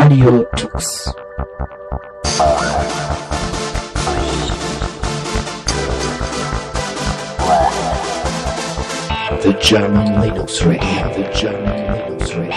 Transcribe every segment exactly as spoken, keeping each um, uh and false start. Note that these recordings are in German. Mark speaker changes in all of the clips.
Speaker 1: Radio Tux. The German Linux Radio, the German Linux Radio.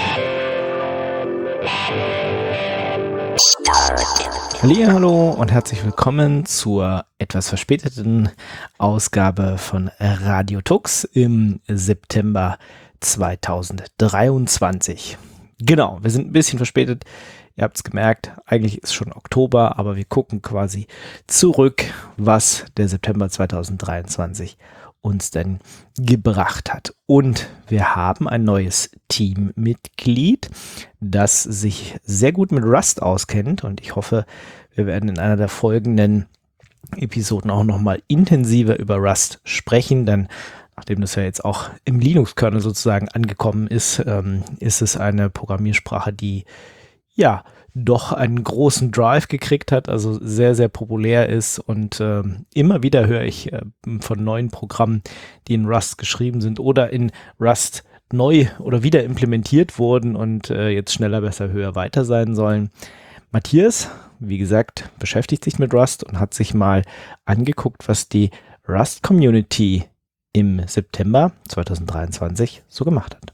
Speaker 2: Hallihallo und herzlich willkommen zur etwas verspäteten Ausgabe von Radio Tux im September zweitausenddreiundzwanzig. Genau, wir sind ein bisschen verspätet. Ihr habt es gemerkt, eigentlich ist schon Oktober, aber wir gucken quasi zurück, was der September zweitausenddreiundzwanzig uns denn gebracht hat. Und wir haben ein neues Teammitglied, das sich sehr gut mit Rust auskennt, und ich hoffe, wir werden in einer der folgenden Episoden auch nochmal intensiver über Rust sprechen, denn nachdem das ja jetzt auch im Linux-Kernel sozusagen angekommen ist, ähm, ist es eine Programmiersprache, die ja doch einen großen Drive gekriegt hat, also sehr, sehr populär ist, und ähm, immer wieder höre ich äh, von neuen Programmen, die in Rust geschrieben sind oder in Rust neu oder wieder implementiert wurden und äh, jetzt schneller, besser, höher, weiter sein sollen. Matthias, wie gesagt, beschäftigt sich mit Rust und hat sich mal angeguckt, was die Rust-Community im September zweitausenddreiundzwanzig so gemacht hat.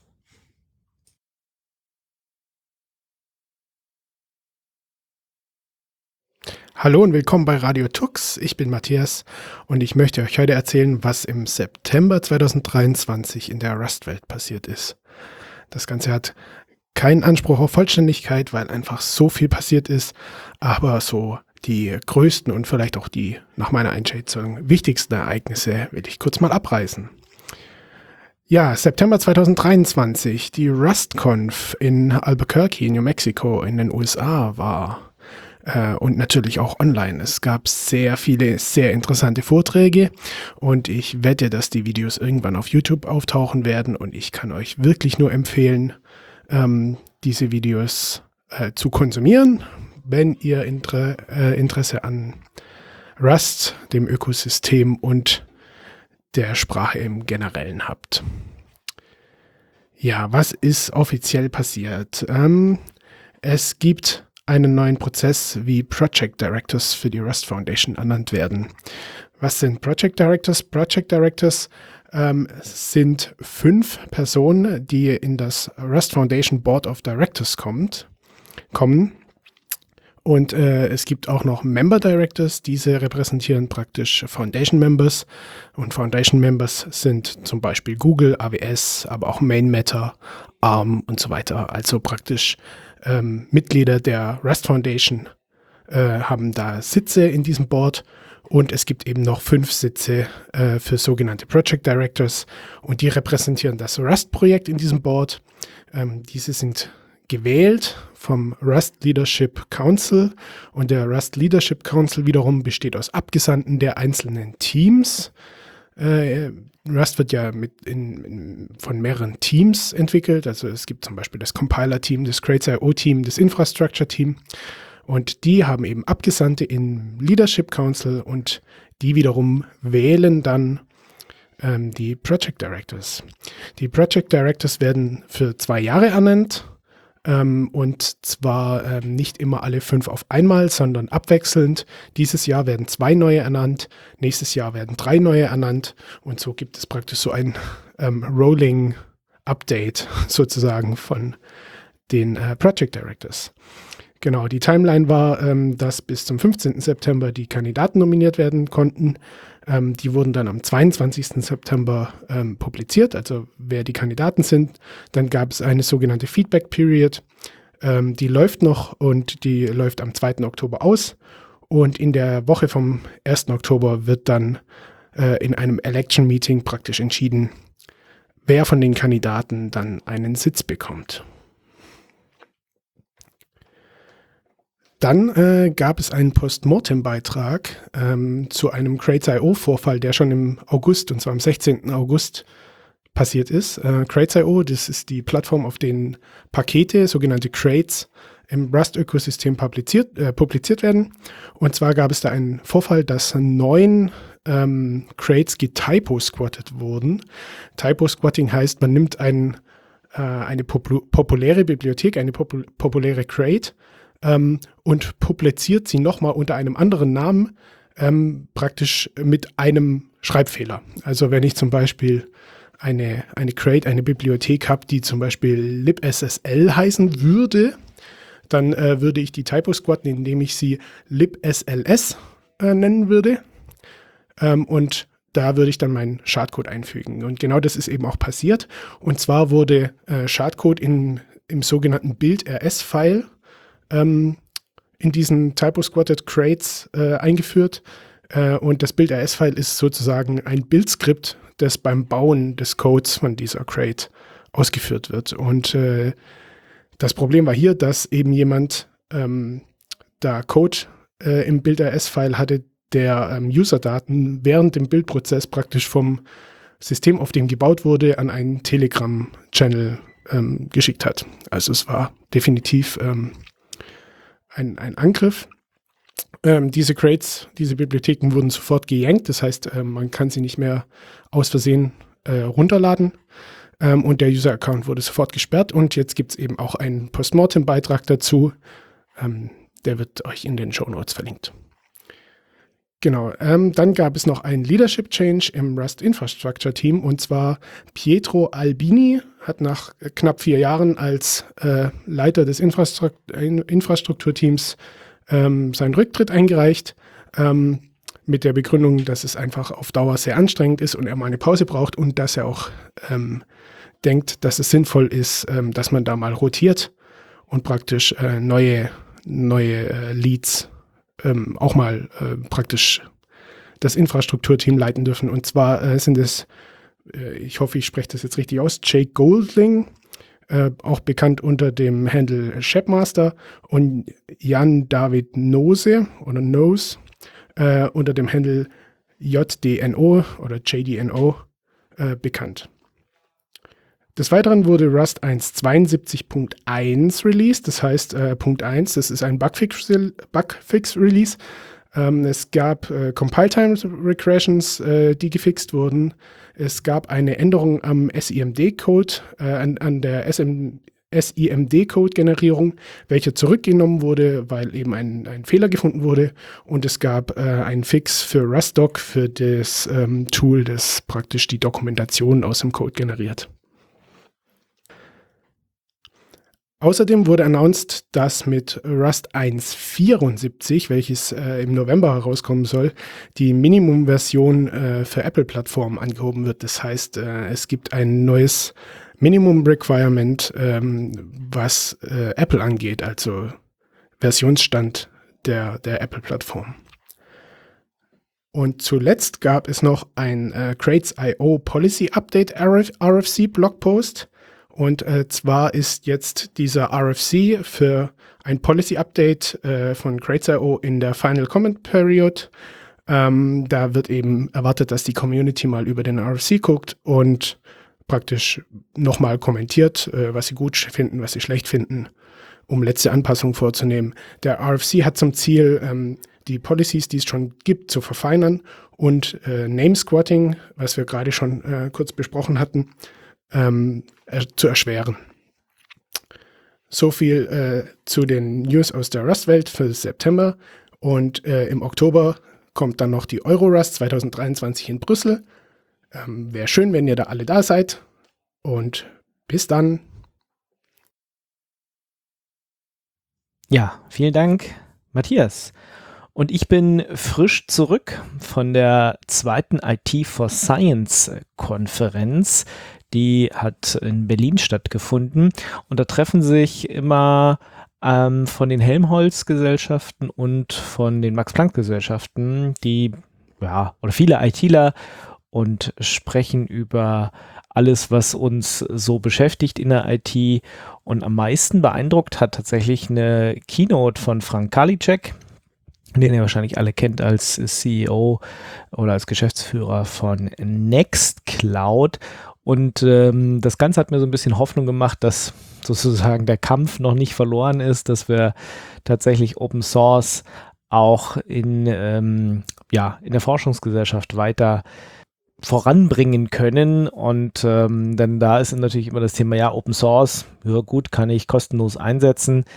Speaker 3: Hallo und willkommen bei Radio Tux. Ich bin Matthias und ich möchte euch heute erzählen, was im September zweitausenddreiundzwanzig in der Rust-Welt passiert ist. Das Ganze hat keinen Anspruch auf Vollständigkeit, weil einfach so viel passiert ist, aber so die größten und vielleicht auch die, nach meiner Einschätzung, wichtigsten Ereignisse will ich kurz mal abreißen. Ja, September zweitausenddreiundzwanzig, die RustConf in Albuquerque, New Mexico in den U S A war äh, und natürlich auch online. Es gab sehr viele, sehr interessante Vorträge und ich wette, dass die Videos irgendwann auf YouTube auftauchen werden, und ich kann euch wirklich nur empfehlen, ähm, diese Videos äh, zu konsumieren, wenn ihr Inter- äh, Interesse an Rust, dem Ökosystem und der Sprache im Generellen habt. Ja, was ist offiziell passiert? Ähm, es gibt einen neuen Prozess, wie Project Directors für die Rust Foundation ernannt werden. Was sind Project Directors? Project Directors ähm, sind fünf Personen, die in das Rust Foundation Board of Directors kommt, kommen. Und äh, es gibt auch noch Member Directors, diese repräsentieren praktisch Foundation Members. Und Foundation Members sind zum Beispiel Google, A W S, aber auch Main Matter, A R M und so weiter. Also praktisch ähm, Mitglieder der Rust Foundation äh, haben da Sitze in diesem Board. Und es gibt eben noch fünf Sitze äh, für sogenannte Project Directors. Und die repräsentieren das Rust-Projekt in diesem Board. Ähm, diese sind gewählt vom Rust Leadership Council, und der Rust Leadership Council wiederum besteht aus Abgesandten der einzelnen Teams. Äh, Rust wird ja mit in, in, von mehreren Teams entwickelt, also es gibt zum Beispiel das Compiler-Team, das Crates Punkt I O-Team, das Infrastructure-Team, und die haben eben Abgesandte im Leadership Council, und die wiederum wählen dann ähm, die Project Directors. Die Project Directors werden für zwei Jahre ernannt. Ähm, und zwar ähm, nicht immer alle fünf auf einmal, sondern abwechselnd. Dieses Jahr werden zwei neue ernannt, nächstes Jahr werden drei neue ernannt, und so gibt es praktisch so ein ähm, Rolling Update sozusagen von den äh, Project Directors. Genau, die Timeline war, ähm, dass bis zum fünfzehnten September die Kandidaten nominiert werden konnten. Ähm, die wurden dann am zweiundzwanzigsten September ähm, publiziert, also wer die Kandidaten sind. Dann gab es eine sogenannte Feedback Period, ähm, die läuft noch, und die läuft am zweiten Oktober aus. Und in der Woche vom ersten Oktober wird dann äh, in einem Election Meeting praktisch entschieden, wer von den Kandidaten dann einen Sitz bekommt. Dann äh, gab es einen Postmortem-Beitrag ähm, zu einem Crates Punkt I O-Vorfall, der schon im August, und zwar am sechzehnten August, passiert ist. Äh, Crates Punkt I O, das ist die Plattform, auf denen Pakete, sogenannte Crates, im Rust-Ökosystem publiziert, äh, publiziert werden. Und zwar gab es da einen Vorfall, dass neun ähm, Crates getypo-squattet wurden. Typo-squatting heißt, man nimmt ein, äh, eine popul- populäre Bibliothek, eine popul- populäre Crate, ähm, und publiziert sie nochmal unter einem anderen Namen, ähm, praktisch mit einem Schreibfehler. Also wenn ich zum Beispiel eine, eine Crate, eine Bibliothek habe, die zum Beispiel libssl heißen würde, dann äh, würde ich die Typo squatten, indem ich sie libsls äh, nennen würde. Ähm, und da würde ich dann meinen Schadcode einfügen. Und genau das ist eben auch passiert. Und zwar wurde äh, Schadcode in, im sogenannten Build-rs-File ähm, in diesen Typo-Squatted Crates äh, eingeführt. Äh, und das Build-rs-File ist sozusagen ein Build-Skript, das beim Bauen des Codes von dieser Crate ausgeführt wird. Und äh, das Problem war hier, dass eben jemand ähm, da Code äh, im Build-rs-File hatte, der ähm, User-Daten während dem Bildprozess praktisch vom System, auf dem gebaut wurde, an einen Telegram-Channel ähm, geschickt hat. Also es war definitiv ähm, ein, ein Angriff. Ähm, diese Crates, diese Bibliotheken wurden sofort gejankt, das heißt, ähm, man kann sie nicht mehr aus Versehen äh, runterladen. Ähm, und der User-Account wurde sofort gesperrt und jetzt gibt es eben auch einen Postmortem-Beitrag dazu. Ähm, der wird euch in den Shownotes verlinkt. Genau, ähm, dann gab es noch einen Leadership Change im Rust Infrastructure Team und zwar Pietro Albini hat nach knapp vier Jahren als äh, Leiter des Infrastrukt- Infrastrukturteams ähm, seinen Rücktritt eingereicht, ähm, mit der Begründung, dass es einfach auf Dauer sehr anstrengend ist und er mal eine Pause braucht und dass er auch ähm, denkt, dass es sinnvoll ist, ähm, dass man da mal rotiert und praktisch äh, neue, neue äh, Leads Ähm, auch mal äh, praktisch das Infrastrukturteam leiten dürfen. Und zwar äh, sind es, äh, ich hoffe, ich spreche das jetzt richtig aus, Jake Goldling, äh, auch bekannt unter dem Handle Shepmaster, und Jan David Nose oder Nose äh, unter dem Handle J D N O oder J D N O äh, bekannt. Des Weiteren wurde Rust eins Punkt zweiundsiebzig Punkt eins released, das heißt äh, Punkt eins, das ist ein Bugfix-Release. Bugfix ähm, es gab äh, Compile-Time-Regressions, äh, die gefixt wurden. Es gab eine Änderung am S I M D-Code, äh, an, an der S I M D-Code-Generierung, welche zurückgenommen wurde, weil eben ein, ein Fehler gefunden wurde. Und es gab äh, einen Fix für RustDoc, für das ähm, Tool, das praktisch die Dokumentation aus dem Code generiert. Außerdem wurde announced, dass mit Rust eins Punkt vierundsiebzig, welches äh, im November herauskommen soll, die Minimum-Version äh, für Apple-Plattformen angehoben wird. Das heißt, äh, es gibt ein neues Minimum-Requirement, ähm, was äh, Apple angeht, also Versionsstand der, der Apple-Plattform. Und zuletzt gab es noch ein äh, Crates Punkt I O Policy Update R F C Blogpost. Und äh, zwar ist jetzt dieser R F C für ein Policy Update äh, von Crates Punkt I O in der Final Comment Period. Ähm, da wird eben erwartet, dass die Community mal über den R F C guckt und praktisch nochmal kommentiert, äh, was sie gut finden, was sie schlecht finden, um letzte Anpassungen vorzunehmen. Der R F C hat zum Ziel, ähm, die Policies, die es schon gibt, zu verfeinern und äh, Name-Squatting, was wir gerade schon äh, kurz besprochen hatten, ähm, äh, zu erschweren. So viel äh, zu den News aus der Rust-Welt für September. Und äh, im Oktober kommt dann noch die Eurorust zwanzig dreiundzwanzig in Brüssel. Ähm, Wäre schön, wenn ihr da alle da seid. Und bis dann.
Speaker 2: Ja, vielen Dank, Matthias. Und ich bin frisch zurück von der zweiten I T for Science Konferenz. Die hat in Berlin stattgefunden. Und da treffen sich immer ähm, von den Helmholtz-Gesellschaften und von den Max-Planck-Gesellschaften, die, ja, oder viele ITler und sprechen über alles, was uns so beschäftigt in der I T. Und am meisten beeindruckt hat tatsächlich eine Keynote von Frank Karliczek, den ihr wahrscheinlich alle kennt als C E O oder als Geschäftsführer von Nextcloud. Und ähm, das Ganze hat mir so ein bisschen Hoffnung gemacht, dass sozusagen der Kampf noch nicht verloren ist, dass wir tatsächlich Open Source auch in, ähm, ja, in der Forschungsgesellschaft weiter voranbringen können. Und ähm, dann da ist natürlich immer das Thema, ja, Open Source, ja gut, kann ich kostenlos einsetzen.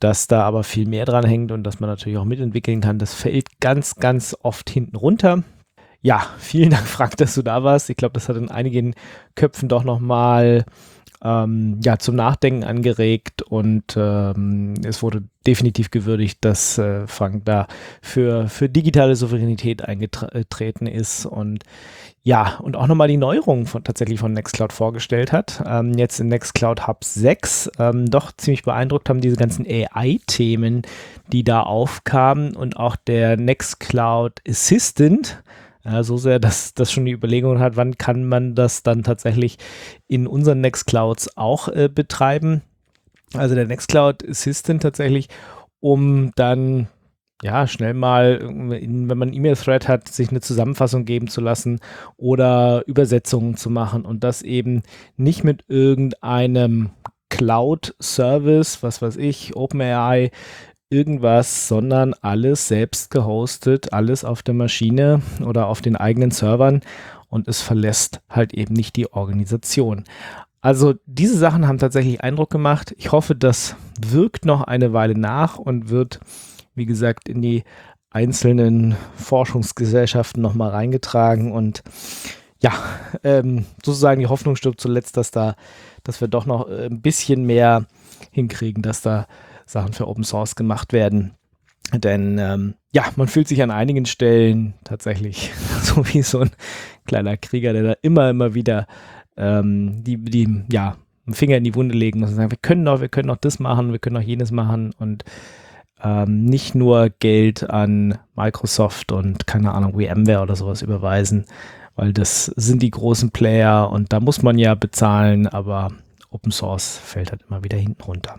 Speaker 2: dass da aber viel mehr dran hängt und dass man natürlich auch mitentwickeln kann. Das fällt ganz, ganz oft hinten runter. Ja, vielen Dank, Frank, dass du da warst. Ich glaube, das hat in einigen Köpfen doch nochmal ähm, ja, zum Nachdenken angeregt und ähm, es wurde definitiv gewürdigt, dass äh, Frank da für, für digitale Souveränität eingetreten ist und ja, und auch nochmal die Neuerungen von, tatsächlich von Nextcloud vorgestellt hat. Ähm, jetzt in Nextcloud Hub sechs ähm, doch ziemlich beeindruckt haben diese ganzen A I-Themen, die da aufkamen und auch der Nextcloud Assistant, ja, so sehr, dass das schon die Überlegung hat, wann kann man das dann tatsächlich in unseren Nextclouds auch äh, betreiben. Also der Nextcloud Assistant tatsächlich, um dann ja, schnell mal, wenn man einen E-Mail-Thread hat, sich eine Zusammenfassung geben zu lassen oder Übersetzungen zu machen und das eben nicht mit irgendeinem Cloud-Service, was weiß ich, OpenAI, irgendwas, sondern alles selbst gehostet, alles auf der Maschine oder auf den eigenen Servern und es verlässt halt eben nicht die Organisation. Also diese Sachen haben tatsächlich Eindruck gemacht. Ich hoffe, das wirkt noch eine Weile nach und wird, wie gesagt, in die einzelnen Forschungsgesellschaften nochmal reingetragen und ja, ähm, sozusagen die Hoffnung stirbt zuletzt, dass da, dass wir doch noch ein bisschen mehr hinkriegen, dass da Sachen für Open Source gemacht werden. Denn ähm, ja, man fühlt sich an einigen Stellen tatsächlich so wie so ein kleiner Krieger, der da immer, immer wieder ähm, die, die, ja, einen Finger in die Wunde legen muss und sagen, wir können doch, wir können doch das machen, wir können doch jenes machen und Ähm, nicht nur Geld an Microsoft und keine Ahnung, VMware oder sowas überweisen, weil das sind die großen Player und da muss man ja bezahlen, aber Open Source fällt halt immer wieder hinten runter.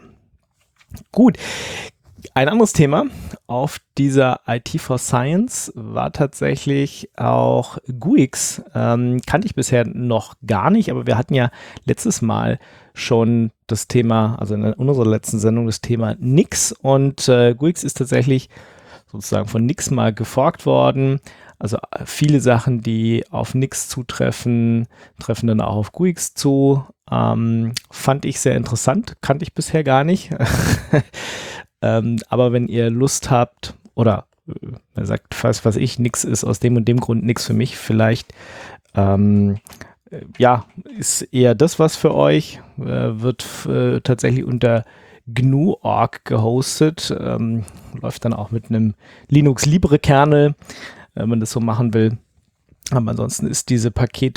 Speaker 2: Gut, ein anderes Thema auf dieser I T for Science war tatsächlich auch G U I X. Ähm, kannte ich bisher noch gar nicht, aber wir hatten ja letztes Mal schon das Thema, also in unserer letzten Sendung das Thema Nix und äh, G U I X ist tatsächlich sozusagen von Nix mal geforkt worden. Also viele Sachen, die auf Nix zutreffen, treffen dann auch auf G U I X zu. Ähm, fand ich sehr interessant, kannte ich bisher gar nicht. ähm, aber wenn ihr Lust habt oder äh, er sagt, was weiß ich, Nix ist aus dem und dem Grund nix für mich, vielleicht ähm, ja, ist eher das was für euch, äh, wird äh, tatsächlich unter G N U Punkt org gehostet, ähm, läuft dann auch mit einem Linux Libre Kernel, wenn man das so machen will. Aber ansonsten ist diese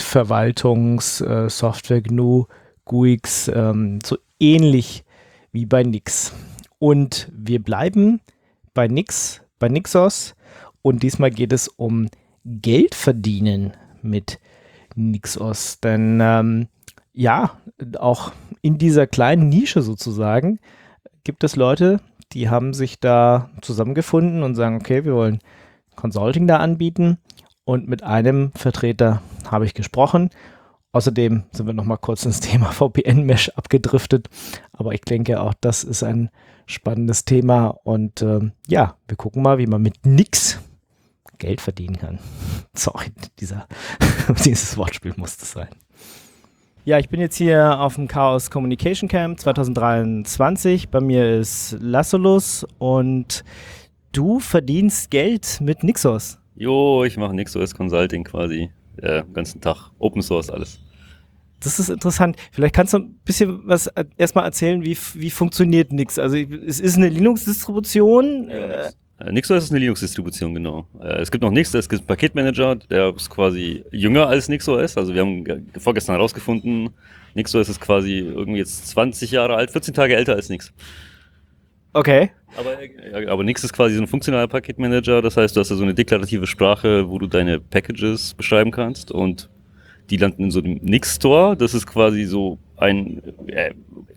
Speaker 2: Paketverwaltungssoftware G N U, G U I X ähm, so ähnlich wie bei Nix. Und wir bleiben bei Nix, bei Nixos und diesmal geht es um Geld verdienen mit Nixos, denn ähm, ja, auch in dieser kleinen Nische sozusagen gibt es Leute, die haben sich da zusammengefunden und sagen, okay, wir wollen Consulting da anbieten und mit einem Vertreter habe ich gesprochen. Außerdem sind wir noch mal kurz ins Thema V P N-Mesh abgedriftet, aber ich denke auch, das ist ein spannendes Thema und ähm, ja, wir gucken mal, wie man mit Nix Geld verdienen kann. Sorry, dieser, dieses Wortspiel musste sein. Ja, ich bin jetzt hier auf dem Chaos Communication Camp zwanzig dreiundzwanzig. Bei mir ist Lassolus und du verdienst Geld mit Nixos.
Speaker 4: Jo, ich mache Nixos Consulting quasi äh, den ganzen Tag. Open Source alles.
Speaker 2: Das ist interessant. Vielleicht kannst du ein bisschen was erstmal erzählen, wie, wie funktioniert Nix? Also es ist eine Linux-Distribution. Äh,
Speaker 4: Nixos ist eine Linux-Distribution, genau. Äh, es gibt noch Nix, es gibt einen Paketmanager, der ist quasi jünger als NixOS. Also wir haben g- vorgestern herausgefunden, NixOS ist quasi irgendwie jetzt zwanzig Jahre alt, vierzehn Tage älter als Nix.
Speaker 2: Okay.
Speaker 4: Aber, ja, aber Nix ist quasi so ein funktionaler Paketmanager, das heißt, du hast da so eine deklarative Sprache, wo du deine Packages beschreiben kannst und die landen in so einem Nix-Store. Das ist quasi so ein äh,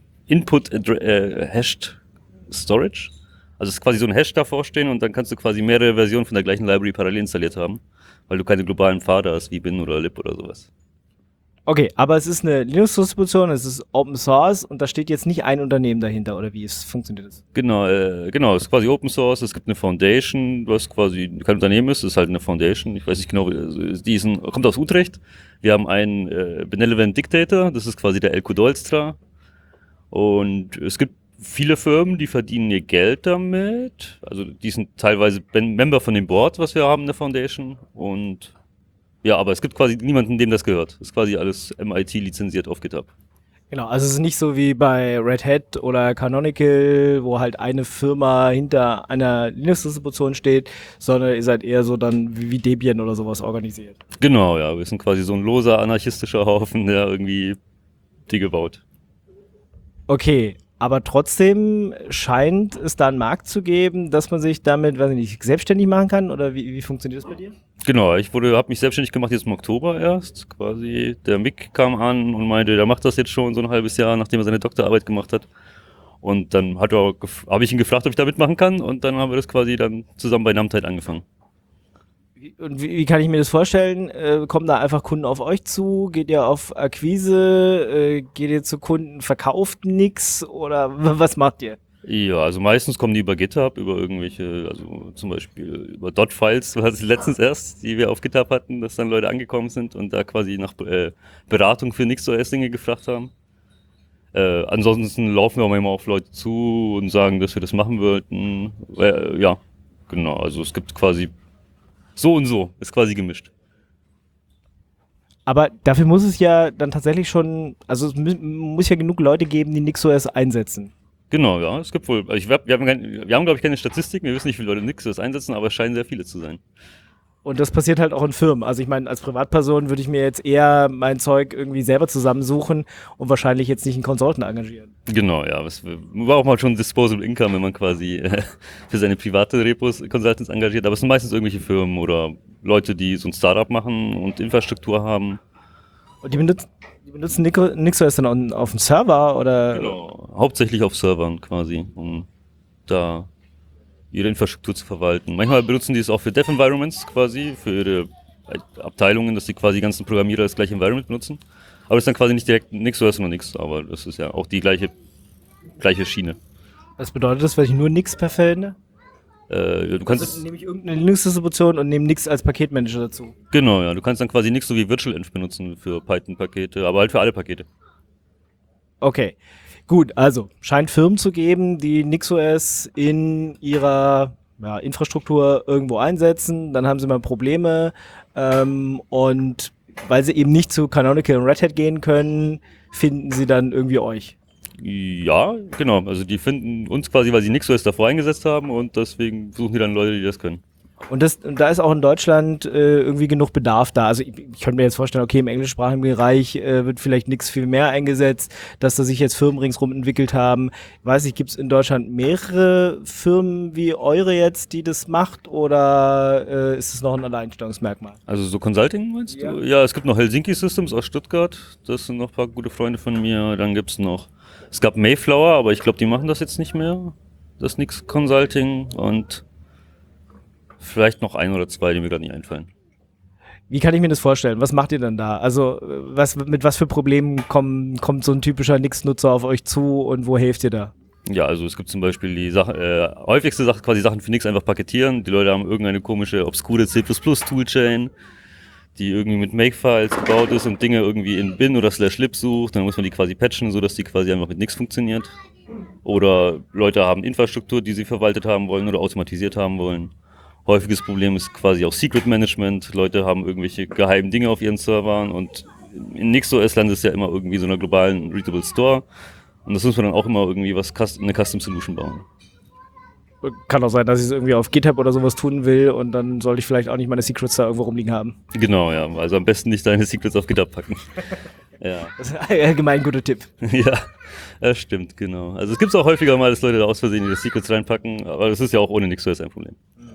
Speaker 4: Input-Hashed äh, Storage. Also es ist quasi so ein Hash davor stehen und dann kannst du quasi mehrere Versionen von der gleichen Library parallel installiert haben, weil du keine globalen Pfade hast, wie bin oder lib oder sowas.
Speaker 2: Okay, aber es ist eine Linux-Distribution, es ist Open Source und da steht jetzt nicht ein Unternehmen dahinter, oder wie ist, funktioniert das?
Speaker 4: Genau, äh, genau, es ist quasi Open Source, es gibt eine Foundation, was quasi kein Unternehmen ist, es ist halt eine Foundation, ich weiß nicht genau, die ist ein, kommt aus Utrecht. Wir haben einen äh, Benevolent Dictator, das ist quasi der Elko Dolstra und es gibt viele Firmen, die verdienen ihr Geld damit. Also die sind teilweise Ben- Member von dem Board, was wir haben in der Foundation. Und ja, aber es gibt quasi niemanden, dem das gehört. Das ist quasi alles M I T lizenziert auf GitHub.
Speaker 2: Genau, also es ist nicht so wie bei Red Hat oder Canonical, wo halt eine Firma hinter einer Linux-Distribution steht, sondern ihr seid eher so dann wie wie Debian oder sowas organisiert.
Speaker 4: Genau, ja, wir sind quasi so ein loser, anarchistischer Haufen, der irgendwie Dinge baut.
Speaker 2: Okay, aber trotzdem scheint es da einen Markt zu geben, dass man sich damit, weiß ich nicht, selbstständig machen kann, oder wie, wie funktioniert das bei dir?
Speaker 4: Genau, ich wurde, habe mich selbstständig gemacht jetzt im Oktober erst, quasi. Der Mick kam an und meinte, der macht das jetzt schon so ein halbes Jahr, nachdem er seine Doktorarbeit gemacht hat. Und dann hat er, gef- habe ich ihn gefragt, ob ich da mitmachen kann, und dann haben wir das quasi dann zusammen bei Namtide angefangen.
Speaker 2: Wie- Und wie, wie kann ich mir das vorstellen? Äh, kommen da einfach Kunden auf euch zu? Geht ihr auf Akquise? Äh, geht ihr zu Kunden, verkauft nix? Oder w- was macht ihr?
Speaker 4: Ja, also meistens kommen die über GitHub, über irgendwelche, also zum Beispiel über Dot-Files, war es letztens erst, die wir auf GitHub hatten, dass dann Leute angekommen sind und da quasi nach äh, Beratung für NixOS-Dinge gefragt haben. Äh, ansonsten laufen wir auch immer auf Leute zu und sagen, dass wir das machen wollten. Äh, ja, genau, also es gibt quasi so und so, ist quasi gemischt.
Speaker 2: Aber dafür muss es ja dann tatsächlich schon, also es mu- muss ja genug Leute geben, die NixOS einsetzen.
Speaker 4: Genau, ja, es gibt wohl, also ich, wir haben, kein, wir haben glaube ich keine Statistiken, wir wissen nicht, wie viele Leute NixOS einsetzen, aber es scheinen sehr viele zu sein.
Speaker 2: Und das passiert halt auch in Firmen. Also ich meine, als Privatperson würde ich mir jetzt eher mein Zeug irgendwie selber zusammensuchen und wahrscheinlich jetzt nicht einen Consultant engagieren.
Speaker 4: Genau, ja, es war auch mal schon Disposable Income, wenn man quasi äh, für seine private Repos Consultants engagiert, aber es sind meistens irgendwelche Firmen oder Leute, die so ein Startup machen und Infrastruktur haben.
Speaker 2: Und die benutzen, die benutzen Nico- NixOS dann on, auf dem Server oder?
Speaker 4: Genau, hauptsächlich auf Servern quasi, um da ihre Infrastruktur zu verwalten. Manchmal benutzen die es auch für Dev-Environments quasi, für ihre Abteilungen, dass die quasi die ganzen Programmierer das gleiche Environment benutzen. Aber das ist dann quasi nicht direkt NixOS sondern Nix, aber das ist ja auch die gleiche, gleiche Schiene.
Speaker 2: Was bedeutet das, wenn ich nur Nix per verwende?
Speaker 4: Äh, du kannst
Speaker 2: Also
Speaker 4: es,
Speaker 2: nehme ich irgendeine Linux-Distribution und nehme Nix als Paketmanager dazu.
Speaker 4: genau, ja, du kannst dann quasi Nix so wie VirtualEnv benutzen für Python-Pakete, aber halt für alle Pakete.
Speaker 2: Okay, gut, also scheint Firmen zu geben, die NixOS in ihrer ja, Infrastruktur irgendwo einsetzen, dann haben sie mal Probleme ähm, und weil sie eben nicht zu Canonical und Red Hat gehen können, finden sie dann irgendwie euch.
Speaker 4: Ja, genau, also die finden uns quasi, weil sie NixOS davor eingesetzt haben und deswegen suchen die dann Leute, die das können.
Speaker 2: Und, das, und da ist auch in Deutschland äh, irgendwie genug Bedarf da. Also ich, ich könnte mir jetzt vorstellen, okay, im englischsprachigen Bereich äh, wird vielleicht nichts viel mehr eingesetzt, dass da sich jetzt Firmen ringsrum entwickelt haben. Ich weiß nicht, gibt es in Deutschland mehrere Firmen wie eure jetzt, die das macht, oder äh, ist es noch ein Alleinstellungsmerkmal?
Speaker 4: Also so Consulting meinst
Speaker 2: Ja.
Speaker 4: du? Ja, es gibt noch Helsinki Systems aus Stuttgart, das sind noch ein paar gute Freunde von mir. Dann gibt's noch, es gab Mayflower, aber ich glaube, die machen das jetzt nicht mehr, das Nix Consulting, und vielleicht noch ein oder zwei, die mir gerade nicht einfallen.
Speaker 2: Wie kann ich mir das vorstellen? Was macht ihr denn da? Also äh, was, mit was für Problemen kommen, kommt so ein typischer Nix-Nutzer auf euch zu und wo helft ihr da?
Speaker 4: Ja, also es gibt zum Beispiel die Sache, äh, häufigste Sache, quasi Sachen für Nix einfach paketieren. Die Leute haben irgendeine komische, obskure C plus plus Toolchain, die irgendwie mit Makefiles gebaut ist und Dinge irgendwie in bin oder slash lib sucht. Dann muss man die quasi patchen, sodass die quasi einfach mit Nix funktioniert. Oder Leute haben Infrastruktur, die sie verwaltet haben wollen oder automatisiert haben wollen. Häufiges Problem ist quasi auch Secret Management. Leute haben irgendwelche geheimen Dinge auf ihren Servern und in NixOS landet es ja immer irgendwie so einer globalen Readable Store. Und das muss man dann auch immer irgendwie was, eine Custom Solution bauen.
Speaker 2: Kann auch sein, dass ich es irgendwie auf GitHub oder sowas tun will und dann sollte ich vielleicht auch nicht meine Secrets da irgendwo rumliegen haben.
Speaker 4: Genau, ja. Also am besten nicht deine Secrets auf GitHub packen. Ja.
Speaker 2: Das ist allgemein ein guter Tipp.
Speaker 4: Ja, das stimmt, genau. Also es gibt auch häufiger mal, dass Leute da aus Versehen ihre Secrets reinpacken, aber das ist ja auch ohne NixOS ein Problem.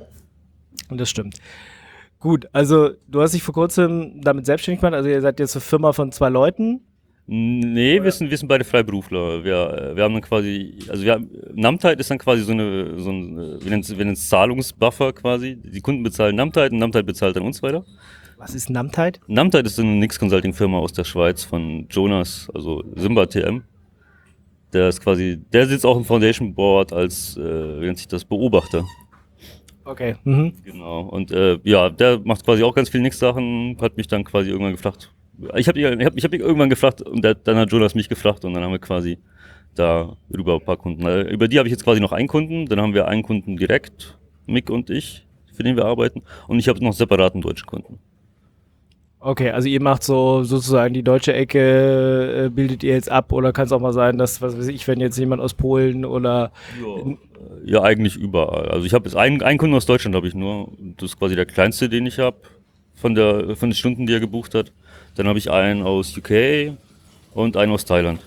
Speaker 2: Und das stimmt. Gut, also du hast dich vor kurzem damit selbstständig gemacht, also ihr seid jetzt eine Firma von zwei Leuten.
Speaker 4: Nee, wir sind, wir sind beide Freiberufler. Wir, wir haben dann quasi, also wir haben, Namtide ist dann quasi so eine, so ein, wir nennen es, wir nennen es Zahlungsbuffer quasi. Die Kunden bezahlen Namtide und Namtide bezahlt dann uns weiter.
Speaker 2: Was ist Namtide?
Speaker 4: Namtide ist eine Nix-Consulting-Firma aus der Schweiz von Jonas, also Simba T M. Der ist quasi, der sitzt auch im Foundation Board als, äh, wie nennt sich das, Beobachter.
Speaker 2: Okay. Mhm.
Speaker 4: Genau. Und äh, ja, der macht quasi auch ganz viel Nix-Sachen, hat mich dann quasi irgendwann gefragt. Ich habe ich hab, ich hab ihn irgendwann gefragt und der, dann hat Jonas mich gefragt und dann haben wir quasi da rüber ein paar Kunden. Äh, Über die habe ich jetzt quasi noch einen Kunden, dann haben wir einen Kunden direkt, Mick und ich, für den wir arbeiten. Und ich habe noch separaten deutschen Kunden.
Speaker 2: Okay, also ihr macht so sozusagen die deutsche Ecke, äh, bildet ihr jetzt ab oder kann es auch mal sein, dass, was weiß ich, wenn jetzt jemand aus Polen oder...
Speaker 4: Ja, ja eigentlich überall. Also ich habe jetzt einen, einen Kunden aus Deutschland habe ich nur. Das ist quasi der kleinste, den ich habe von der von den Stunden, die er gebucht hat. Dann habe ich einen aus U K und einen aus Thailand.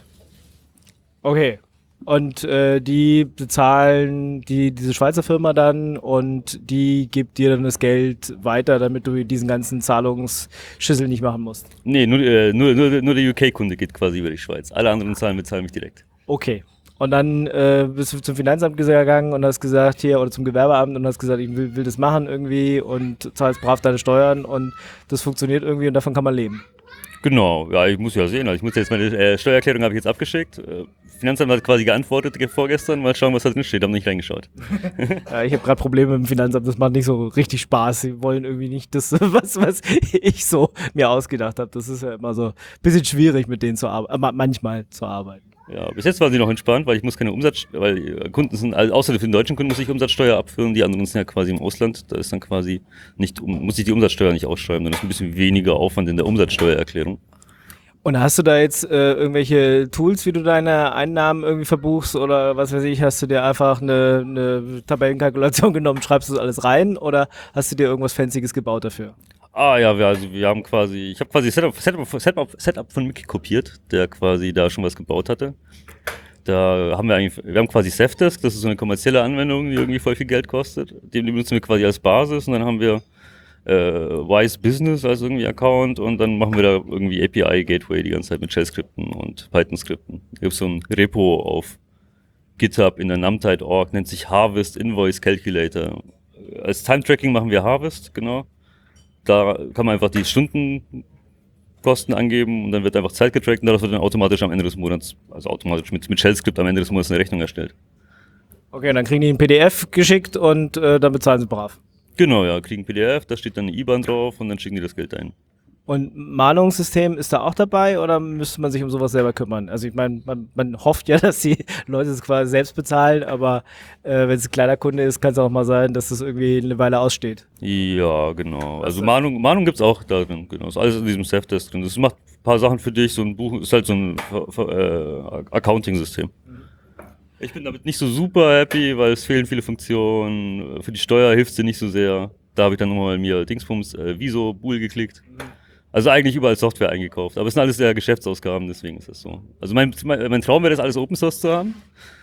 Speaker 2: Okay. Und äh, die bezahlen die, diese Schweizer Firma dann und die gibt dir dann das Geld weiter, damit du diesen ganzen Zahlungsschüssel nicht machen musst.
Speaker 4: Nee, nur, äh, nur, nur, nur der U K-Kunde geht quasi über die Schweiz. Alle anderen Zahlen bezahlen mich direkt.
Speaker 2: Okay. Und dann äh, bist du zum Finanzamt gegangen und hast gesagt, hier, oder zum Gewerbeamt und hast gesagt, ich will, will das machen irgendwie und zahlst brav deine Steuern und das funktioniert irgendwie und davon kann man leben.
Speaker 4: Genau, ja, ich muss ja sehen. Also ich muss jetzt meine äh, Steuererklärung habe ich jetzt abgeschickt. Äh, Finanzamt hat quasi geantwortet ge- vorgestern. Mal schauen, was da drin steht. Haben nicht reingeschaut.
Speaker 2: Ja, ich habe gerade Probleme mit dem Finanzamt, das macht nicht so richtig Spaß. Sie wollen irgendwie nicht das, was, was ich so mir ausgedacht habe. Das ist ja immer so ein bisschen schwierig, mit denen zu arbeiten, äh, manchmal zu arbeiten.
Speaker 4: Ja, bis jetzt waren sie noch entspannt, weil ich muss keine Umsatz, weil äh, Kunden sind, also außer für den deutschen Kunden muss ich Umsatzsteuer abführen, die anderen sind ja quasi im Ausland, da ist dann quasi nicht, um, muss ich die Umsatzsteuer nicht ausschreiben, dann ist ein bisschen weniger Aufwand in der Umsatzsteuererklärung.
Speaker 2: Und hast du da jetzt äh, irgendwelche Tools, wie du deine Einnahmen irgendwie verbuchst oder was weiß ich, hast du dir einfach eine, eine Tabellenkalkulation genommen, schreibst du das alles rein oder hast du dir irgendwas Fancyes gebaut dafür?
Speaker 4: Ah ja, wir, also wir haben quasi, ich habe quasi Setup, Setup, Setup, Setup von Mickey kopiert, der quasi da schon was gebaut hatte. Da haben wir eigentlich, wir haben quasi Safdesk, das ist so eine kommerzielle Anwendung, die irgendwie voll viel Geld kostet. Den benutzen wir quasi als Basis und dann haben wir äh, Wise Business als irgendwie Account und dann machen wir da irgendwie A P I-Gateway die ganze Zeit mit Shell-Skripten und Python-Skripten. Da gibt es so ein Repo auf GitHub in der Numtide Punkt org, nennt sich Harvest Invoice Calculator. Als Time-Tracking machen wir Harvest, genau. Da kann man einfach die Stundenkosten angeben und dann wird einfach Zeit getrackt und daraus wird dann automatisch am Ende des Monats, also automatisch mit, mit Shell-Skript am Ende des Monats eine Rechnung erstellt.
Speaker 2: Okay, dann kriegen die ein P D F geschickt und äh, dann bezahlen sie brav.
Speaker 4: Genau, ja, kriegen P D F, da steht dann eine I B A N drauf und dann schicken die das Geld ein.
Speaker 2: Und Mahnungssystem ist da auch dabei oder müsste man sich um sowas selber kümmern? Also ich meine, man, man hofft ja, dass die Leute es quasi selbst bezahlen, aber äh, wenn es ein kleiner Kunde ist, kann es auch mal sein, dass das irgendwie eine Weile aussteht.
Speaker 4: Ja, genau. Also Mahnung, Mahnung gibt's auch da drin, genau. Ist alles in diesem Safdesk drin. Das macht ein paar Sachen für dich, so ein Buch, ist halt so ein äh, Accounting-System. Ich bin damit nicht so super happy, weil es fehlen viele Funktionen. Für die Steuer hilft sie nicht so sehr. Da habe ich dann nochmal mir Dingsbums, äh, Viso, Bool geklickt. Also eigentlich überall Software eingekauft. Aber es sind alles ja Geschäftsausgaben, deswegen ist das so. Also mein, mein, mein Traum wäre das alles Open Source zu haben.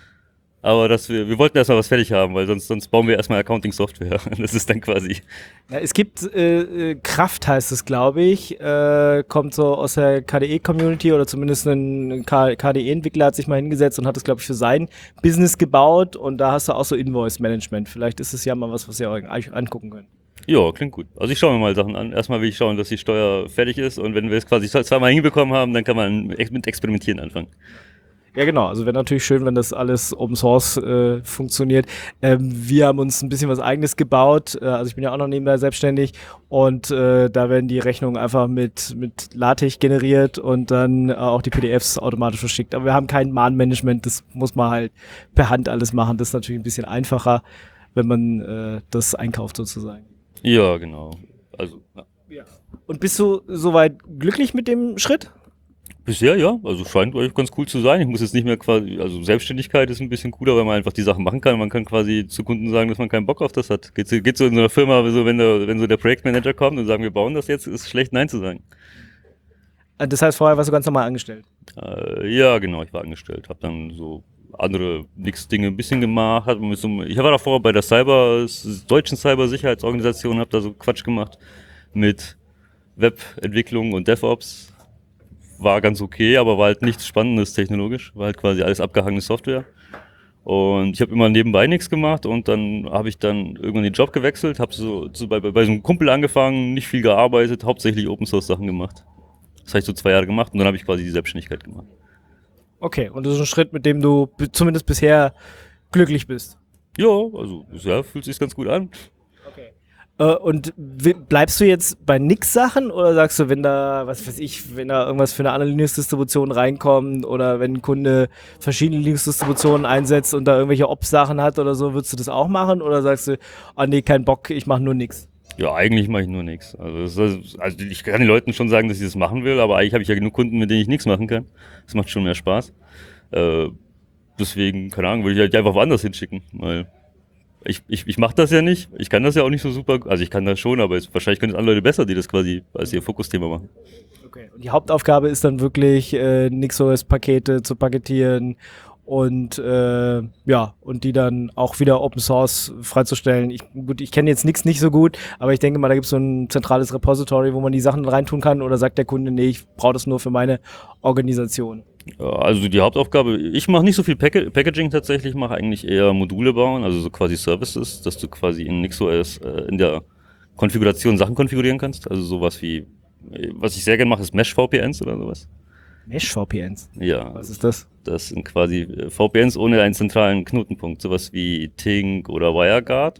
Speaker 4: Aber dass wir, wir wollten erstmal was fertig haben, weil sonst, sonst bauen wir erstmal Accounting-Software. Das ist dann quasi.
Speaker 2: Ja, es gibt äh, Kraft, heißt es, glaube ich. Äh, kommt so aus der K D E-Community oder zumindest ein K D E-Entwickler hat sich mal hingesetzt und hat es, glaube ich, für sein Business gebaut. Und da hast du auch so Invoice-Management. Vielleicht ist es ja mal was, was ihr euch angucken könnt.
Speaker 4: Ja, klingt gut. Also ich schaue mir mal Sachen an. Erstmal will ich schauen, dass die Steuer fertig ist und wenn wir es quasi zweimal hinbekommen haben, dann kann man mit Experimentieren anfangen.
Speaker 2: Ja, genau. Also wäre natürlich schön, wenn das alles Open Source äh, funktioniert. Ähm, wir haben uns ein bisschen was Eigenes gebaut. Äh, also ich bin ja auch noch nebenbei selbstständig und äh, da werden die Rechnungen einfach mit, mit LaTeX generiert und dann äh, auch die P D Fs automatisch verschickt. Aber wir haben kein Mahnmanagement. Das muss man halt per Hand alles machen. Das ist natürlich ein bisschen einfacher, wenn man äh, das einkauft sozusagen.
Speaker 4: Ja, genau. Also, ja.
Speaker 2: Und bist du soweit glücklich mit dem Schritt?
Speaker 4: Bisher ja, also scheint euch ganz cool zu sein. Ich muss jetzt nicht mehr quasi, also Selbstständigkeit ist ein bisschen cooler, weil man einfach die Sachen machen kann. Man kann quasi zu Kunden sagen, dass man keinen Bock auf das hat. Geht so, geht so in so einer Firma, so wenn, der, wenn so der Projektmanager kommt und sagen, wir bauen das jetzt, ist schlecht Nein zu sagen.
Speaker 2: Das heißt, vorher warst du ganz normal angestellt?
Speaker 4: Äh, ja, genau, ich war angestellt, habe dann so andere nix Dinge ein bisschen gemacht. Hat mit so, ich war davor bei der Cyber, deutschen Cybersicherheitsorganisation, habe da so Quatsch gemacht mit Webentwicklung und DevOps. War ganz okay, aber war halt nichts Spannendes technologisch. War halt quasi alles abgehangene Software. Und ich habe immer nebenbei nichts gemacht und dann habe ich dann irgendwann den Job gewechselt, habe so, so bei, bei so einem Kumpel angefangen, nicht viel gearbeitet, hauptsächlich Open Source Sachen gemacht. Das habe ich so zwei Jahre gemacht und dann habe ich quasi die Selbstständigkeit gemacht.
Speaker 2: Okay, und das ist ein Schritt, mit dem du b- zumindest bisher glücklich bist.
Speaker 4: Ja, also bisher fühlt sich ganz gut an.
Speaker 2: Okay. Äh, und w- bleibst du jetzt bei nix Sachen oder sagst du, wenn da, was weiß ich, wenn da irgendwas für eine andere Linux-Distribution reinkommt oder wenn ein Kunde verschiedene Linux-Distributionen einsetzt und da irgendwelche Ops-Sachen hat oder so, würdest du das auch machen oder sagst du, ah nee, kein Bock, ich mache nur nix?
Speaker 4: Ja, eigentlich mache ich nur nichts. Also, das ist, also ich kann den Leuten schon sagen, dass ich das machen will, aber eigentlich habe ich ja genug Kunden, mit denen ich nichts machen kann. Das macht schon mehr Spaß. Äh, deswegen, keine Ahnung, würde ich halt die einfach woanders hinschicken, weil ich, ich, ich mache das ja nicht. Ich kann das ja auch nicht so super. Also ich kann das schon, aber es, wahrscheinlich können es andere Leute besser, die das quasi als ihr Fokusthema machen.
Speaker 2: Okay. Und die Hauptaufgabe ist dann wirklich, äh, NixOS-Pakete zu paketieren und äh, ja, und die dann auch wieder Open Source freizustellen. Ich, gut, ich kenne jetzt Nix nicht so gut, aber ich denke mal, da gibt es so ein zentrales Repository, wo man die Sachen reintun kann, oder sagt der Kunde, nee, ich brauche das nur für meine Organisation?
Speaker 4: Ja, also die Hauptaufgabe, ich mache nicht so viel Pack Packaging tatsächlich, mache eigentlich eher Module bauen, also so quasi Services, dass du quasi in NixOS äh, in der Konfiguration Sachen konfigurieren kannst. Also sowas wie, was ich sehr gerne mache, ist Mesh-V P Ns oder sowas.
Speaker 2: Mesh-V P Ns?
Speaker 4: Ja.
Speaker 2: Was ist das?
Speaker 4: Das sind quasi V P Ns ohne einen zentralen Knotenpunkt, sowas wie Tink oder WireGuard.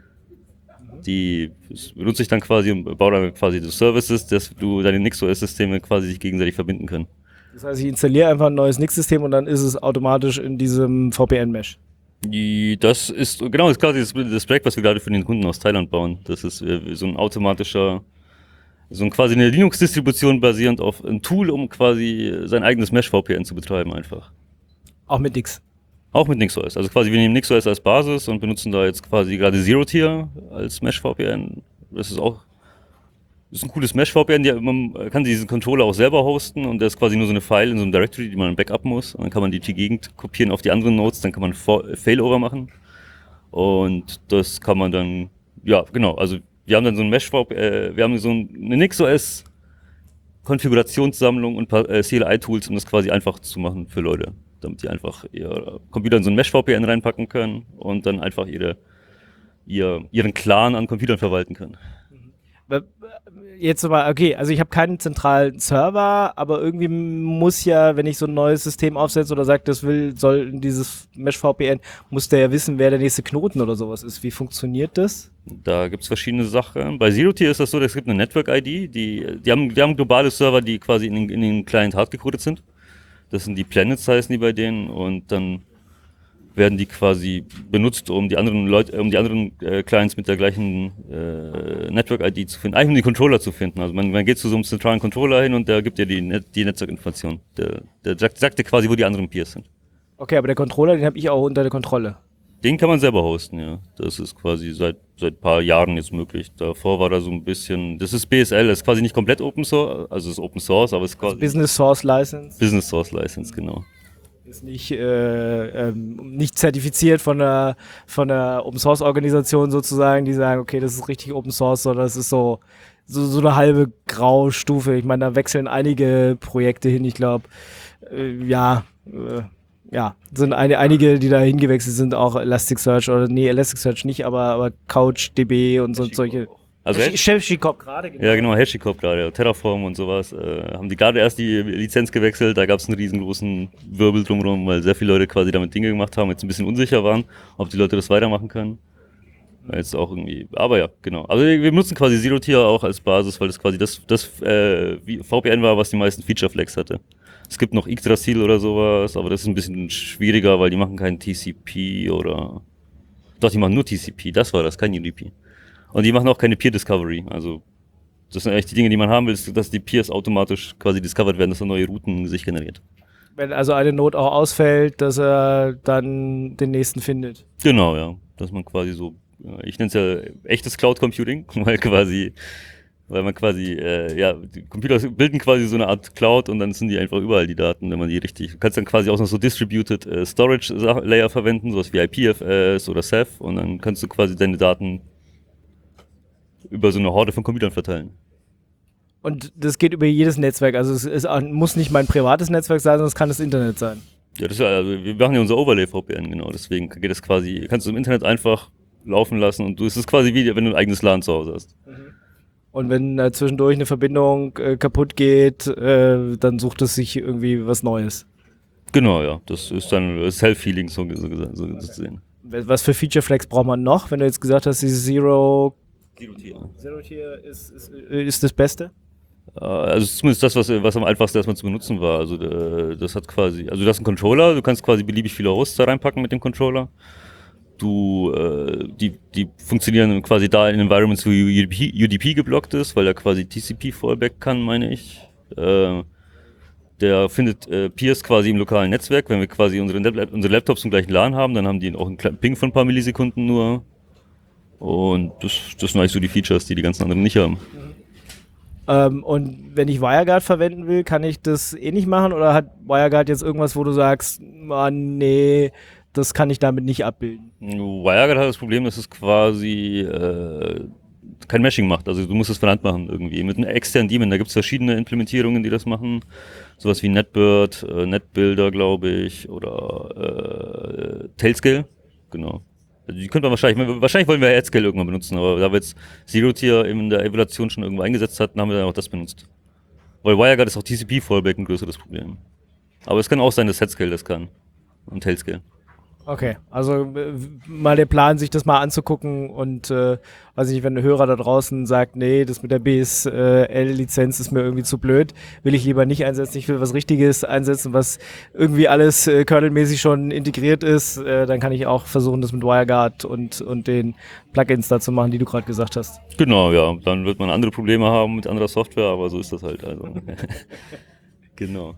Speaker 4: Die benutze ich dann quasi und baue dann quasi die Services, dass du deine NixOS-Systeme quasi sich gegenseitig verbinden können.
Speaker 2: Das heißt, ich installiere einfach ein neues Nix-System und dann ist es automatisch in diesem V P N-Mesh.
Speaker 4: Die, das ist, genau, das ist quasi das, das Projekt, was wir gerade für den Kunden aus Thailand bauen. Das ist äh, so ein automatischer, so ein quasi eine Linux-Distribution basierend auf ein Tool, um quasi sein eigenes Mesh-V P N zu betreiben einfach.
Speaker 2: Auch mit Nix.
Speaker 4: Auch mit NixOS. Also quasi wir nehmen NixOS als Basis und benutzen da jetzt quasi gerade Zero-Tier als Mesh-V P N. Das ist auch Das ist ein cooles Mesh-V P N, die, man kann diesen Controller auch selber hosten und da ist quasi nur so eine File in so einem Directory, die man backup muss. Und dann kann man die die Gegend kopieren auf die anderen Nodes, dann kann man Failover machen. Und das kann man dann, ja genau, also wir haben dann so ein Mesh-V P N, äh, wir haben so eine NixOS Konfigurationssammlung und ein paar äh, C L I-Tools, um das quasi einfach zu machen für Leute, damit die einfach ihr Computer in so ein Mesh-V P N reinpacken können und dann einfach ihre, ihr, ihren Clan an Computern verwalten können.
Speaker 2: Jetzt mal, okay, also ich habe keinen zentralen Server, aber irgendwie muss ja, wenn ich so ein neues System aufsetze oder sage, das will, soll in dieses Mesh-V P N, muss der ja wissen, wer der nächste Knoten oder sowas ist. Wie funktioniert das?
Speaker 4: Da gibt es verschiedene Sachen. Bei Zero-Tier ist das so, es gibt eine Network-I D, die, die, haben, die haben globale Server, die quasi in den, in den Client hardgecodet sind. Das sind die Planets, heißen die bei denen, und dann werden die quasi benutzt, um die anderen Leute, um die anderen äh, Clients mit der gleichen äh, Network-I D zu finden, eigentlich um die Controller zu finden. Also man, man geht zu so einem zentralen Controller hin und der gibt dir die, Net die Netzwerkinformation. Der, der sagt, sagt dir quasi, wo die anderen Peers sind.
Speaker 2: Okay, aber der Controller, den habe ich auch unter der Kontrolle.
Speaker 4: Den kann man selber hosten, ja. Das ist quasi seit seit paar Jahren jetzt möglich. Davor war da so ein bisschen, das ist B S L, das ist quasi nicht komplett Open Source, also es ist Open Source, aber es ist quasi
Speaker 2: also Business Source License.
Speaker 4: Business Source License, genau.
Speaker 2: Ist nicht, äh, ähm, nicht zertifiziert von der, von der Open Source Organisation sozusagen, die sagen, okay, das ist richtig Open Source, sondern das ist so, so, so eine halbe Graustufe. Ich meine, da wechseln einige Projekte hin, ich glaube, äh, ja, äh, ja, sind eine, einige, die da hingewechselt sind, auch Elasticsearch oder, nee, Elasticsearch nicht, aber, aber CouchDB und so, solche.
Speaker 4: Also
Speaker 2: HashiCorp gerade,
Speaker 4: genau. Ja, genau, HashiCorp gerade, Terraform und sowas. Äh, haben die gerade erst die Lizenz gewechselt, da gab es einen riesengroßen Wirbel drumherum, weil sehr viele Leute quasi damit Dinge gemacht haben, jetzt ein bisschen unsicher waren, ob die Leute das weitermachen können. Jetzt auch irgendwie, aber ja, genau. Also wir benutzen quasi Zero-Tier auch als Basis, weil das quasi das, das äh, V P N war, was die meisten Feature-Flags hatte. Es gibt noch Yggdrasil oder sowas, aber das ist ein bisschen schwieriger, weil die machen keinen T C P oder... Doch, die machen nur T C P, das war das, kein U D P. Und die machen auch keine Peer Discovery, also das sind eigentlich die Dinge, die man haben will, ist, dass die Peers automatisch quasi discovered werden, dass er neue Routen sich generiert.
Speaker 2: Wenn also eine Node auch ausfällt, dass er dann den nächsten findet.
Speaker 4: Genau, ja, dass man quasi so, ich nenne es ja echtes Cloud Computing, weil quasi, weil man quasi, äh, ja, die Computer bilden quasi so eine Art Cloud und dann sind die einfach überall die Daten, wenn man die richtig, du kannst dann quasi auch noch so Distributed äh, Storage Layer verwenden, sowas wie I P F S oder Ceph, und dann kannst du quasi deine Daten über so eine Horde von Computern verteilen.
Speaker 2: Und das geht über jedes Netzwerk, also es ist, muss nicht mein privates Netzwerk sein, sondern es kann das Internet sein.
Speaker 4: Ja, das ist ja, also wir machen ja unser Overlay-V P N, genau, deswegen geht das quasi, kannst du im Internet einfach laufen lassen und du, es ist quasi wie, wenn du ein eigenes LAN zu Hause hast.
Speaker 2: Und wenn äh, zwischendurch eine Verbindung äh, kaputt geht, äh, dann sucht es sich irgendwie was Neues.
Speaker 4: Genau, ja, das ist dann Self-Healing, so, so, so, so zu sehen.
Speaker 2: Was für Feature Flags braucht man noch, wenn du jetzt gesagt hast, diese Zero
Speaker 4: Zero-Tier.
Speaker 2: Zero-Tier ist, ist, ist das Beste?
Speaker 4: Also zumindest das, was, was am einfachsten erstmal zu benutzen war. Also das hat quasi, also du hast einen Controller, du kannst quasi beliebig viele Hosts da reinpacken mit dem Controller. Du, äh, die, die funktionieren quasi da in Environments, wo U D P, U D P geblockt ist, weil er quasi T C P-Fallback kann, meine ich. Äh, der findet äh, Peers quasi im lokalen Netzwerk. Wenn wir quasi unsere, unsere Laptops im gleichen LAN haben, dann haben die auch einen kleinen Ping von ein paar Millisekunden nur. Und das, das sind eigentlich so die Features, die die ganzen anderen nicht haben.
Speaker 2: Ähm, und wenn ich WireGuard verwenden will, kann ich das eh nicht machen? Oder hat WireGuard jetzt irgendwas, wo du sagst, oh, nee, das kann ich damit nicht abbilden?
Speaker 4: WireGuard hat das Problem, dass es quasi äh, kein Meshing macht. Also du musst es von Hand machen irgendwie. Mit einem externen Daemon, da gibt es verschiedene Implementierungen, die das machen. Sowas wie NetBird, äh, NetBuilder, glaube ich, oder äh, Tailscale. Genau. Also die könnte man wahrscheinlich, wahrscheinlich wollen wir AdScale irgendwann benutzen, aber da wir jetzt Zero-Tier in der Evaluation schon irgendwo eingesetzt hatten, haben wir dann auch das benutzt. Weil WireGuard ist auch T C P-Fallback ein größeres Problem. Aber es kann auch sein, dass AdScale das kann. Und Tailscale.
Speaker 2: Okay, also äh, mal der Plan, sich das mal anzugucken und äh, weiß ich nicht, wenn ein Hörer da draußen sagt, nee, das mit der B S L-Lizenz ist mir irgendwie zu blöd, will ich lieber nicht einsetzen, ich will was Richtiges einsetzen, was irgendwie alles äh, kernelmäßig schon integriert ist, äh, dann kann ich auch versuchen, das mit WireGuard und, und den Plugins da zu machen, die du gerade gesagt hast.
Speaker 4: Genau, ja, dann wird man andere Probleme haben mit anderer Software, aber so ist das halt. Also. Genau.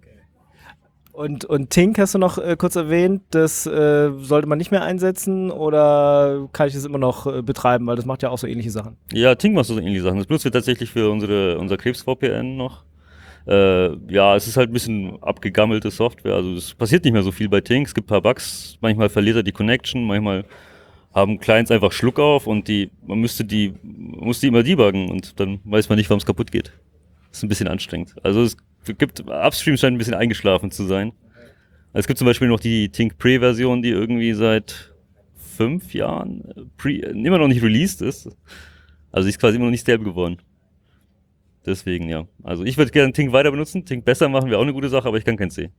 Speaker 2: Und, und Tink hast du noch äh, kurz erwähnt, das äh, sollte man nicht mehr einsetzen oder kann ich das immer noch äh, betreiben, weil das macht ja auch so ähnliche Sachen.
Speaker 4: Ja, Tink macht so ähnliche Sachen. Das benutzen wir tatsächlich für unsere, unser Krebs-V P N noch. Äh, ja, es ist halt ein bisschen abgegammelte Software, also es passiert nicht mehr so viel bei Tink. Es gibt ein paar Bugs, manchmal verliert er die Connection, manchmal haben Clients einfach Schluck auf und die, man müsste die, muss die immer debuggen und dann weiß man nicht, warum es kaputt geht. Das ist ein bisschen anstrengend. Also es gibt, Upstream scheint ein bisschen eingeschlafen zu sein. Es gibt zum Beispiel noch die Tink Pre-Version, die irgendwie seit fünf Jahren pre, immer noch nicht released ist. Also die ist quasi immer noch nicht stable geworden. Deswegen, ja. Also ich würde gerne Tink weiter benutzen. Tink besser machen wäre auch eine gute Sache, aber ich kann kein C.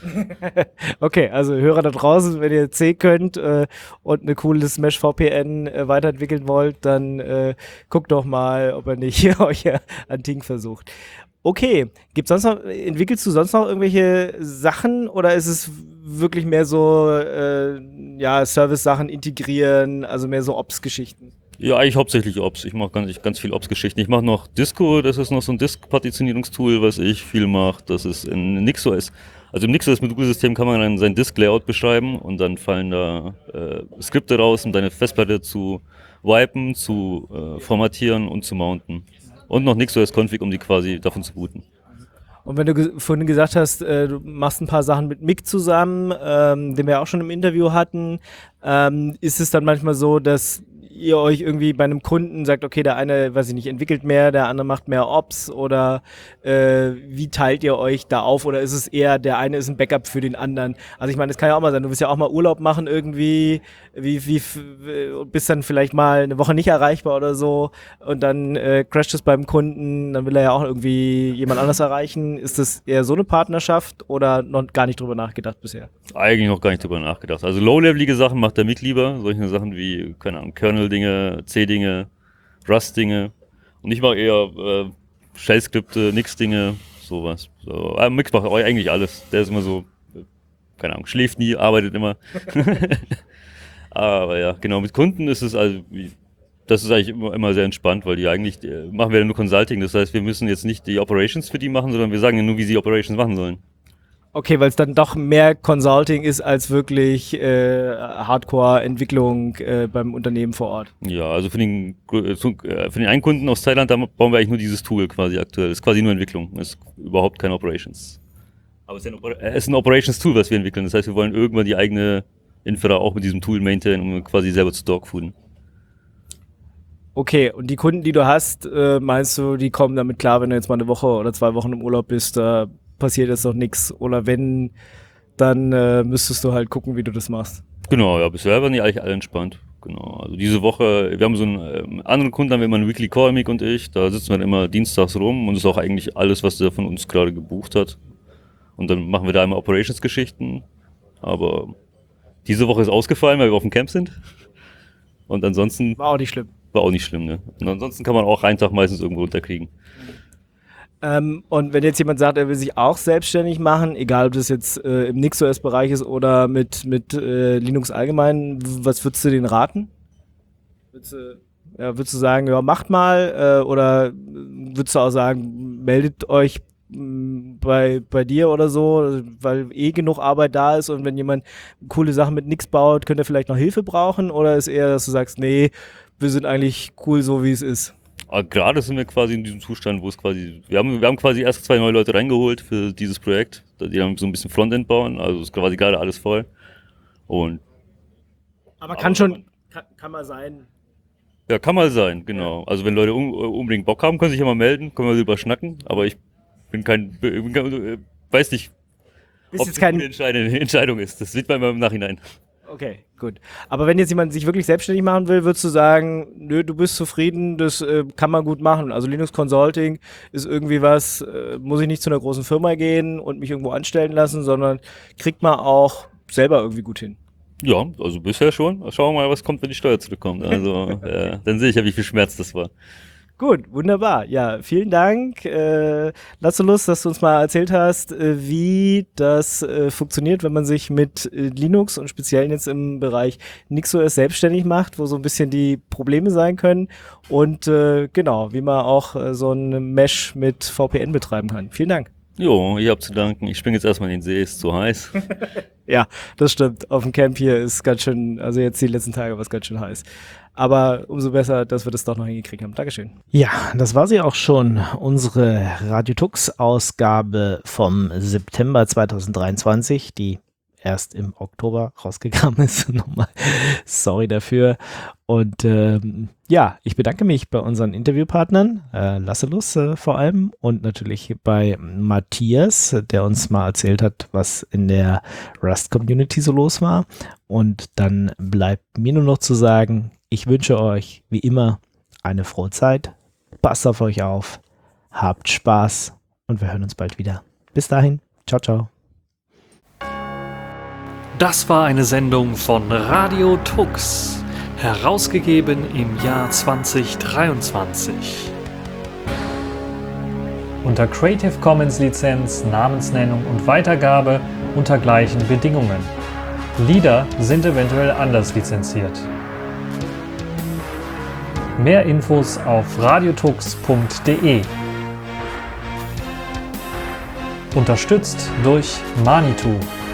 Speaker 2: Okay, also Hörer da draußen, wenn ihr C könnt äh, und eine coole Mesh V P N äh, weiterentwickeln wollt, dann äh, guckt doch mal, ob ihr nicht euch an Tink versucht. Okay, gibt's sonst noch, entwickelst du sonst noch irgendwelche Sachen oder ist es wirklich mehr so äh, ja, Service-Sachen integrieren, also mehr so Ops-Geschichten?
Speaker 4: Ja, eigentlich hauptsächlich Ops. Ich mache ganz, ganz viel Ops-Geschichten. Ich mache noch Disco, das ist noch so ein Disk-Partitionierungstool, was ich viel mache. Das ist in NixOS. Also im NixOS-Modulsystem kann man dann sein Disk-Layout beschreiben und dann fallen da äh, Skripte raus, um deine Festplatte zu wipen, zu äh, formatieren und zu mounten. Und noch NixOS-Config, um die quasi davon zu booten.
Speaker 2: Und wenn du ge- vorhin gesagt hast, äh, du machst ein paar Sachen mit Mick zusammen, ähm, den wir auch schon im Interview hatten, ähm, ist es dann manchmal so, dass ihr euch irgendwie bei einem Kunden sagt, okay, der eine, weiß ich nicht, entwickelt mehr, der andere macht mehr Ops oder äh, wie teilt ihr euch da auf oder ist es eher, der eine ist ein Backup für den anderen? Also ich meine, das kann ja auch mal sein, du willst ja auch mal Urlaub machen irgendwie, wie, wie f- bist dann vielleicht mal eine Woche nicht erreichbar oder so und dann äh, crasht es beim Kunden, dann will er ja auch irgendwie jemand anders erreichen. Ist das eher so eine Partnerschaft oder noch gar nicht drüber nachgedacht bisher?
Speaker 4: Eigentlich noch gar nicht drüber nachgedacht. Also low-levelige Sachen macht der Mick lieber. Solche Sachen wie, keine Ahnung, Kernel-Dinge, C-Dinge, Rust-Dinge. Und ich mache eher äh, Shell-Skripte, Nix-Dinge, sowas. So, aber Mick macht auch eigentlich alles. Der ist immer so, äh, keine Ahnung, schläft nie, arbeitet immer. Aber ja, genau, mit Kunden ist es also, das ist eigentlich immer, immer sehr entspannt, weil die eigentlich, die machen wir ja nur Consulting. Das heißt, wir müssen jetzt nicht die Operations für die machen, sondern wir sagen ja nur, wie sie Operations machen sollen.
Speaker 2: Okay, weil es dann doch mehr Consulting ist als wirklich äh, Hardcore-Entwicklung äh, beim Unternehmen vor Ort.
Speaker 4: Ja, also für den, für den einen Kunden aus Thailand, da bauen wir eigentlich nur dieses Tool quasi aktuell. Das ist quasi nur Entwicklung, das ist überhaupt keine Operations. Aber es ist ein, Oper- es ist ein Operations-Tool, was wir entwickeln. Das heißt, wir wollen irgendwann die eigene Infra auch mit diesem Tool maintainen, um quasi selber zu dogfooden.
Speaker 2: Okay, und die Kunden, die du hast, äh, meinst du, die kommen damit klar, wenn du jetzt mal eine Woche oder zwei Wochen im Urlaub bist, da passiert jetzt noch nichts. Oder wenn, dann äh, müsstest du halt gucken, wie du das machst.
Speaker 4: Genau, ja, bisher waren die eigentlich alle entspannt. Genau, also diese Woche, wir haben so einen ähm, anderen Kunden, haben wir immer einen Weekly Call, Mick und ich, da sitzen wir dann immer dienstags rum und das ist auch eigentlich alles, was der von uns gerade gebucht hat. Und dann machen wir da immer Operations-Geschichten, aber diese Woche ist ausgefallen, weil wir auf dem Camp sind. Und ansonsten
Speaker 2: War auch nicht schlimm.
Speaker 4: war auch nicht schlimm, ne? Und ansonsten kann man auch einen Tag meistens irgendwo runterkriegen.
Speaker 2: Ähm, und wenn jetzt jemand sagt, er will sich auch selbstständig machen, egal ob das jetzt äh, im NixOS-Bereich ist oder mit, mit äh, Linux allgemein, was würdest du denen raten? Würdest du, ja, würdest du sagen, ja, macht mal, äh, oder würdest du auch sagen, meldet euch mh, bei, bei dir oder so, weil eh genug Arbeit da ist und wenn jemand coole Sachen mit Nix baut, könnte er vielleicht noch Hilfe brauchen, oder ist eher, dass du sagst, nee, wir sind eigentlich cool so, wie es ist?
Speaker 4: Aber gerade sind wir quasi in diesem Zustand, wo es quasi, wir haben, wir haben quasi erst zwei neue Leute reingeholt für dieses Projekt, die haben so ein bisschen Frontend bauen, also ist quasi gerade alles voll. Und
Speaker 2: aber kann aber schon, kann, kann mal sein.
Speaker 4: Ja, kann mal sein, genau. Also wenn Leute un- unbedingt Bock haben, können sich ja mal melden, können wir darüber schnacken, aber ich bin kein, bin kein weiß nicht,
Speaker 2: Bist
Speaker 4: ob
Speaker 2: jetzt
Speaker 4: das
Speaker 2: kein
Speaker 4: eine Entscheidung, Entscheidung ist. Das sieht man immer im Nachhinein.
Speaker 2: Okay, gut. Aber wenn jetzt jemand sich wirklich selbstständig machen will, würdest du sagen, nö, du bist zufrieden, das äh, kann man gut machen. Also Linux Consulting ist irgendwie was, äh, muss ich nicht zu einer großen Firma gehen und mich irgendwo anstellen lassen, sondern kriegt man auch selber irgendwie gut hin.
Speaker 4: Ja, also bisher schon. Schauen wir mal, was kommt, wenn die Steuer zurückkommt. Also äh, dann sehe ich ja, wie viel Schmerz das war.
Speaker 2: Gut, wunderbar. Ja, vielen Dank, äh, Lazarus, dass du uns mal erzählt hast, äh, wie das äh, funktioniert, wenn man sich mit äh, Linux und speziell jetzt im Bereich NixOS selbstständig macht, wo so ein bisschen die Probleme sein können und äh, genau, wie man auch äh, so ein Mesh mit V P N betreiben kann. Vielen Dank.
Speaker 4: Jo, ich hab zu danken. Ich springe jetzt erstmal in den See, ist zu heiß.
Speaker 2: Ja, das stimmt. Auf dem Camp hier ist ganz schön, also jetzt die letzten Tage war es ganz schön heiß. Aber umso besser, dass wir das doch noch hingekriegt haben. Dankeschön. Ja, das war sie auch schon, unsere Radio-Tux-Ausgabe vom September zweitausenddreiundzwanzig, die erst im Oktober rausgekommen ist. Nochmal sorry dafür. Und ähm, ja, ich bedanke mich bei unseren Interviewpartnern, äh, Lasselus äh, vor allem und natürlich bei Matthias, der uns mal erzählt hat, was in der Rust-Community so los war. Und dann bleibt mir nur noch zu sagen, ich wünsche euch wie immer eine frohe Zeit, passt auf euch auf, habt Spaß und wir hören uns bald wieder. Bis dahin, ciao, ciao.
Speaker 5: Das war eine Sendung von Radio Tux, herausgegeben im Jahr zweitausenddreiundzwanzig. Unter Creative Commons Lizenz, Namensnennung und Weitergabe unter gleichen Bedingungen. Lieder sind eventuell anders lizenziert. Mehr Infos auf radiotux punkt de. Unterstützt durch Manitou.